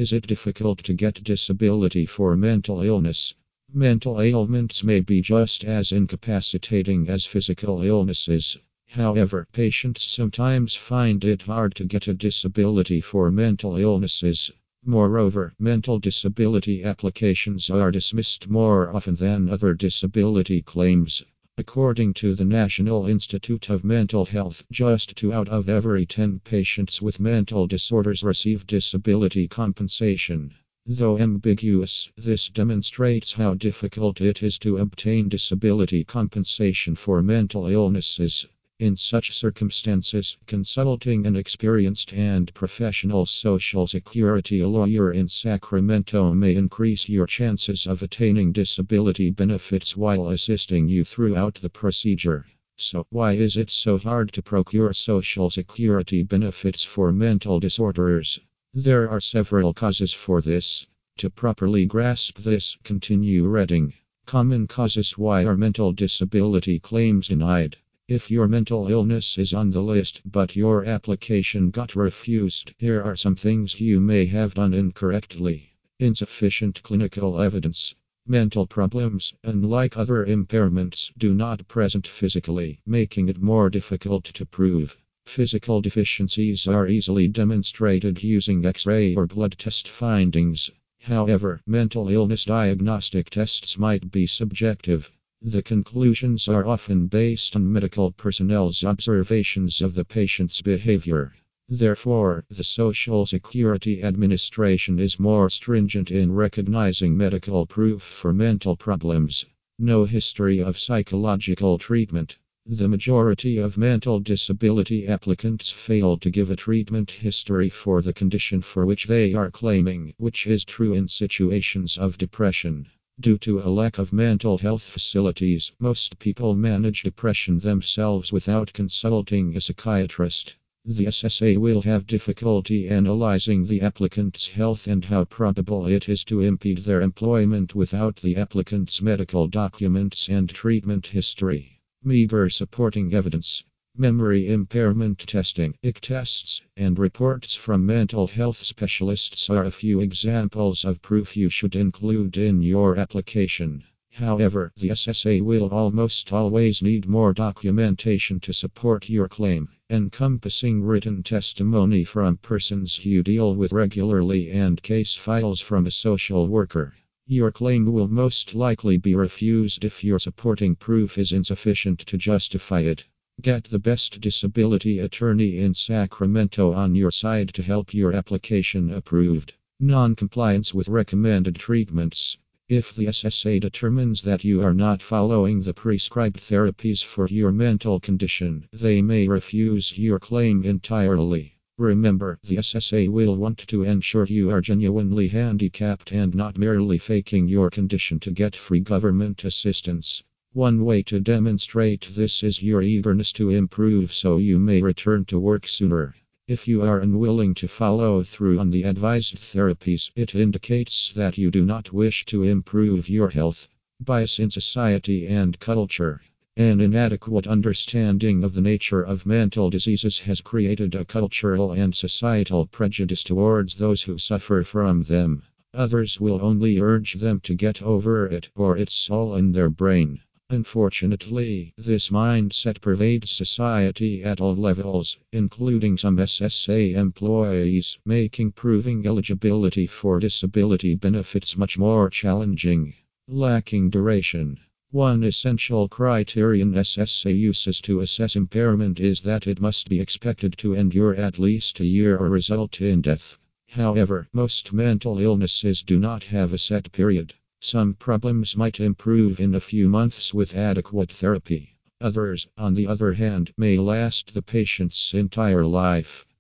Is it difficult to get disability for mental illness? Mental ailments may be just as incapacitating as physical illnesses. However, patients sometimes find it hard to get a disability for mental illnesses. Moreover, mental disability applications are dismissed more often than other disability claims. According to the National Institute of Mental Health, just 2 out of every 10 patients with mental disorders receive disability compensation. Though ambiguous, this demonstrates how difficult it is to obtain disability compensation for mental illnesses. In such circumstances, consulting an experienced and professional Social Security lawyer in Sacramento may increase your chances of attaining disability benefits while assisting you throughout the procedure. So, why is it so hard to procure Social Security benefits for mental disorders? There are several causes for this. To properly grasp this, continue reading. Common causes. Why are mental disability claims denied? If your mental illness is on the list but your application got refused, here are some things you may have done incorrectly. Insufficient clinical evidence. Mental problems, unlike other impairments, do not present physically, making it more difficult to prove. Physical deficiencies are easily demonstrated using X-ray or blood test findings. However, mental illness diagnostic tests might be subjective. The conclusions are often based on medical personnel's observations of the patient's behavior. Therefore, the Social Security Administration is more stringent in recognizing medical proof for mental problems. No history of psychological treatment. The majority of mental disability applicants fail to give a treatment history for the condition for which they are claiming, which is true in situations of depression. Due to a lack of mental health facilities, most people manage depression themselves without consulting a psychiatrist. The SSA will have difficulty analyzing the applicant's health and how probable it is to impede their employment without the applicant's medical documents and treatment history. Meager supporting evidence. Memory impairment testing, IQ tests, and reports from mental health specialists are a few examples of proof you should include in your application. However, the SSA will almost always need more documentation to support your claim, encompassing written testimony from persons you deal with regularly and case files from a social worker. Your claim will most likely be refused if your supporting proof is insufficient to justify it. Get the best disability attorney in Sacramento on your side to help your application approved. Non-compliance with recommended treatments. If the SSA determines that you are not following the prescribed therapies for your mental condition, they may refuse your claim entirely. Remember, the SSA will want to ensure you are genuinely handicapped and not merely faking your condition to get free government assistance. One way to demonstrate this is your eagerness to improve so you may return to work sooner. If you are unwilling to follow through on the advised therapies, it indicates that you do not wish to improve your health. Bias in society and culture. An inadequate understanding of the nature of mental diseases has created a cultural and societal prejudice towards those who suffer from them. Others will only urge them to get over it, or it's all in their brain. Unfortunately, this mindset pervades society at all levels, including some SSA employees, making proving eligibility for disability benefits much more challenging. Lacking duration. One essential criterion SSA uses to assess impairment is that it must be expected to endure at least a year or result in death. However, most mental illnesses do not have a set period. Some problems might improve in a few months with adequate therapy. Others, on the other hand, may last the patient's entire life.